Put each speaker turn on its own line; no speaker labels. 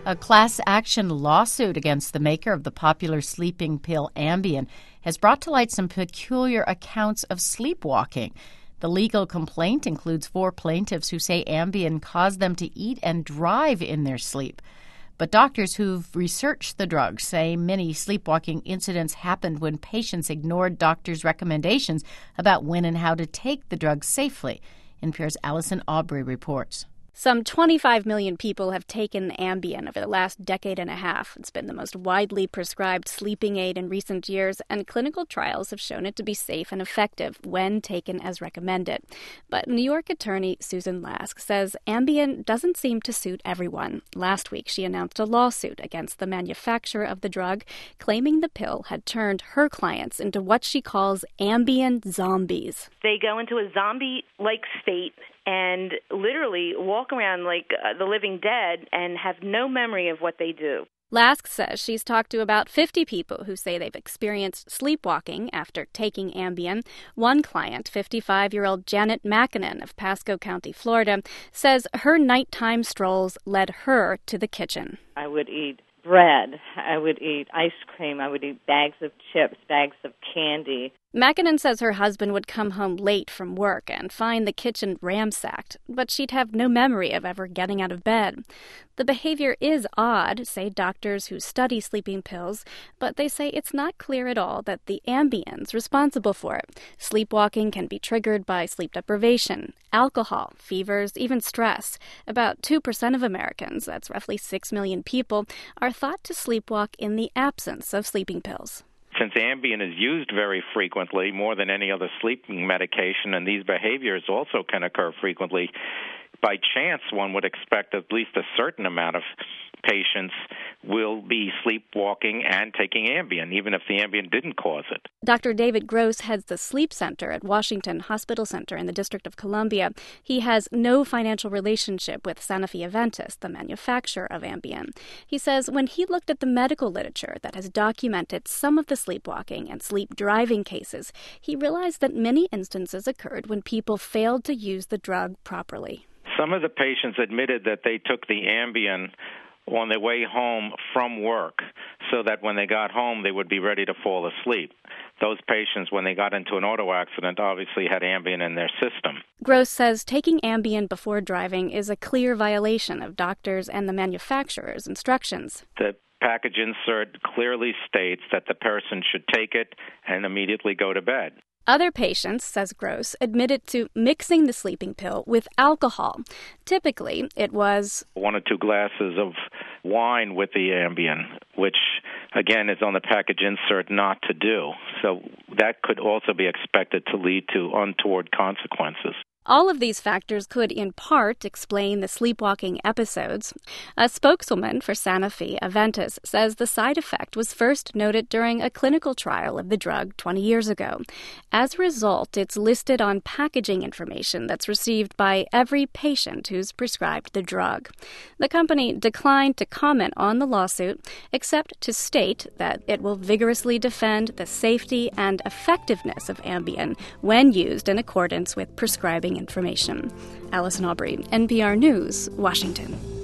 A class action lawsuit against the maker of the popular sleeping pill Ambien has brought to light some peculiar accounts of sleepwalking. The legal complaint includes 4 plaintiffs who say Ambien caused them to eat and drive in their sleep. But doctors who've researched the drug say many sleepwalking incidents happened when patients ignored doctors' recommendations about when and how to take the drug safely. NPR's Allison Aubrey reports.
Some 25 million people have taken Ambien over the last decade and a half. It's been the most widely prescribed sleeping aid in recent years, and clinical trials have shown it to be safe and effective when taken as recommended. But New York attorney Susan Lask says Ambien doesn't seem to suit everyone. Last week, she announced a lawsuit against the manufacturer of the drug, claiming the pill had turned her clients into what she calls Ambien zombies.
They go into a zombie-like state and literally walk around like the living dead and have no memory of what they do.
Lask says she's talked to about 50 people who say they've experienced sleepwalking after taking Ambien. One client, 55-year-old Janet Mackinnon of Pasco County, Florida, says her nighttime strolls led her to the kitchen.
I would eat bread, I would eat ice cream, I would eat bags of chips, bags of candy.
Mackinnon says her husband would come home late from work and find the kitchen ransacked, but she'd have no memory of ever getting out of bed. The behavior is odd, say doctors who study sleeping pills, but they say it's not clear at all that the Ambien's responsible for it. Sleepwalking can be triggered by sleep deprivation, alcohol, fevers, even stress. About 2% of Americans, that's roughly 6 million people, are thought to sleepwalk in the absence of sleeping pills.
Since Ambien is used very frequently, more than any other sleeping medication, and these behaviors also can occur frequently, by chance one would expect at least a certain amount of patients will be sleepwalking and taking Ambien, even if the Ambien didn't cause it.
Dr. David Gross heads the Sleep Center at Washington Hospital Center in the District of Columbia. He has no financial relationship with Sanofi-Aventis, the manufacturer of Ambien. He says when he looked at the medical literature that has documented some of the sleepwalking and sleep driving cases, he realized that many instances occurred when people failed to use the drug properly.
Some of the patients admitted that they took the Ambien on their way home from work so that when they got home they would be ready to fall asleep. Those patients, when they got into an auto accident, obviously had Ambien in their system.
Gross says taking Ambien before driving is a clear violation of doctors' and the manufacturer's instructions.
The package insert clearly states that the person should take it and immediately go to bed.
Other patients, says Gross, admitted to mixing the sleeping pill with alcohol. Typically, it was
1 or 2 glasses of wine with the Ambien, which, again, is on the package insert not to do. So that could also be expected to lead to untoward consequences.
All of these factors could, in part, explain the sleepwalking episodes. A spokeswoman for Sanofi-Aventis says the side effect was first noted during a clinical trial of the drug 20 years ago. As a result, it's listed on packaging information that's received by every patient who's prescribed the drug. The company declined to comment on the lawsuit, except to state that it will vigorously defend the safety and effectiveness of Ambien when used in accordance with prescribing information. Allison Aubrey, NPR News, Washington.